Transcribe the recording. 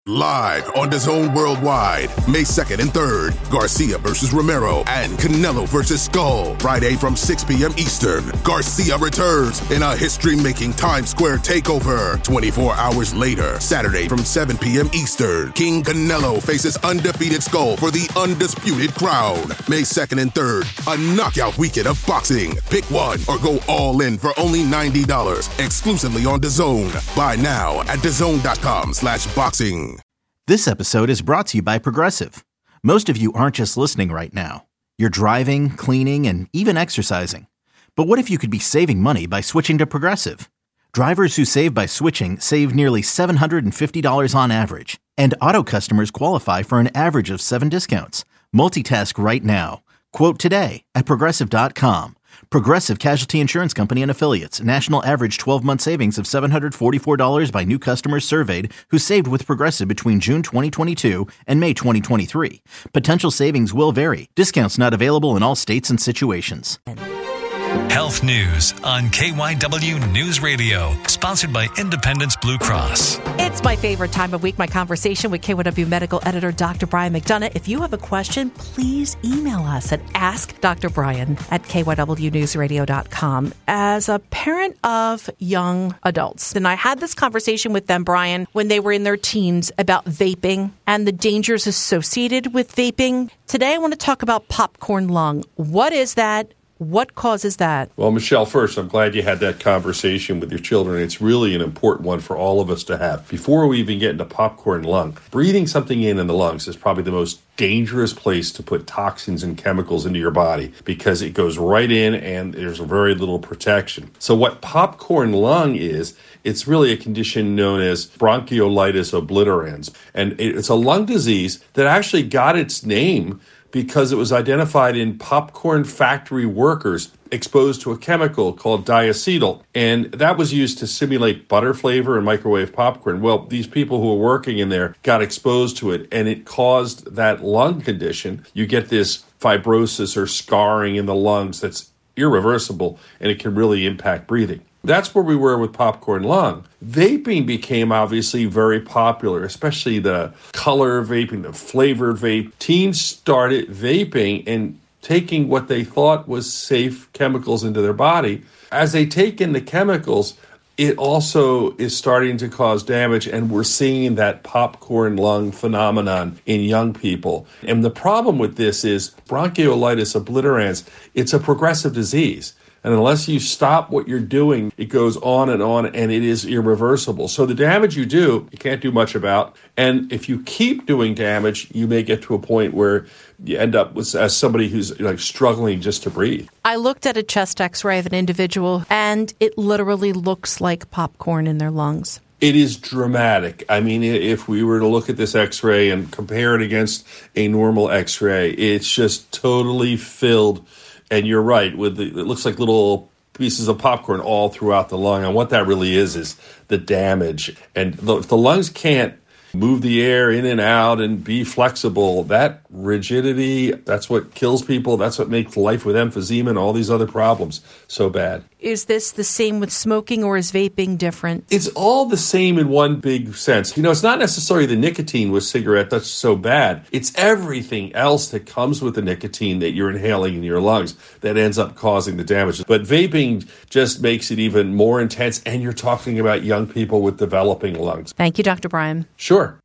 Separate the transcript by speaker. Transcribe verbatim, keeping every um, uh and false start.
Speaker 1: Live on DAZN Worldwide, May second and third, Garcia versus Romero and Canelo versus Skull. Friday from six p.m. Eastern, Garcia returns in a history-making Times Square takeover. twenty-four hours later, Saturday from seven p.m. Eastern, King Canelo faces undefeated Skull for the undisputed crown. May second and third, a knockout weekend of boxing. Pick one or go all in for only ninety dollars, exclusively on DAZN. Buy now at DAZN.com slash boxing.
Speaker 2: This episode is brought to you by Progressive. Most of you aren't just listening right now. You're driving, cleaning, and even exercising. But what if you could be saving money by switching to Progressive? Drivers who save by switching save nearly seven hundred fifty dollars on average. And auto customers qualify for an average of seven discounts. Multitask right now. Quote today at Progressive dot com. Progressive Casualty Insurance Company and Affiliates. National average twelve-month savings of seven hundred forty-four dollars by new customers surveyed who saved with Progressive between June twenty twenty-two and May twenty twenty-three. Potential savings will vary. Discounts not available in all states and situations.
Speaker 3: Health News on K Y W News Radio, sponsored by Independence Blue Cross.
Speaker 4: It's my favorite time of week, my conversation with K Y W medical editor Doctor Brian McDonough. If you have a question, please email us at ask dr brian at k y w news radio dot com. As a parent of young adults, and I had this conversation with them, Brian, when they were in their teens about vaping and the dangers associated with vaping. Today, I want to talk about popcorn lung. What is that? What causes that?
Speaker 5: Well, Michelle, first, I'm glad you had that conversation with your children. It's really an important one for all of us to have. Before we even get into popcorn lung, breathing something in in the lungs is probably the most dangerous place to put toxins and chemicals into your body because it goes right in and there's very little protection. So what popcorn lung is, it's really a condition known as bronchiolitis obliterans. And it's a lung disease that actually got its name because it was identified in popcorn factory workers exposed to a chemical called diacetyl. And that was used to simulate butter flavor in microwave popcorn. Well, these people who were working in there got exposed to it, and it caused that lung condition. You get this fibrosis or scarring in the lungs that's irreversible, and it can really impact breathing. That's where we were with popcorn lung. Vaping became obviously very popular, especially the color vaping, the flavored vape. Teens started vaping and taking what they thought was safe chemicals into their body. As they take in the chemicals, it also is starting to cause damage, and we're seeing that popcorn lung phenomenon in young people. And the problem with this is bronchiolitis obliterans, it's a progressive disease. And unless you stop what you're doing, it goes on and on, and it is irreversible. So the damage you do, you can't do much about. And if you keep doing damage, you may get to a point where you end up with, as somebody who's like struggling just to breathe.
Speaker 4: I looked at a chest x-ray of an individual, and it literally looks like popcorn in their lungs.
Speaker 5: It is dramatic. I mean, if we were to look at this x-ray and compare it against a normal x-ray, it's just totally filled. And you're right, with the, it looks like little pieces of popcorn all throughout the lung. And what that really is is the damage. And the, if the lungs can't move the air in and out and be flexible, that rigidity, that's what kills people. That's what makes life with emphysema and all these other problems so bad.
Speaker 4: Is this the same with smoking, or is vaping different?
Speaker 5: It's all the same in one big sense. You know, it's not necessarily the nicotine with cigarette that's so bad. It's everything else that comes with the nicotine that you're inhaling in your lungs that ends up causing the damage. But vaping just makes it even more intense, and you're talking about young people with developing lungs.
Speaker 4: Thank you, Doctor Brian.
Speaker 5: Sure.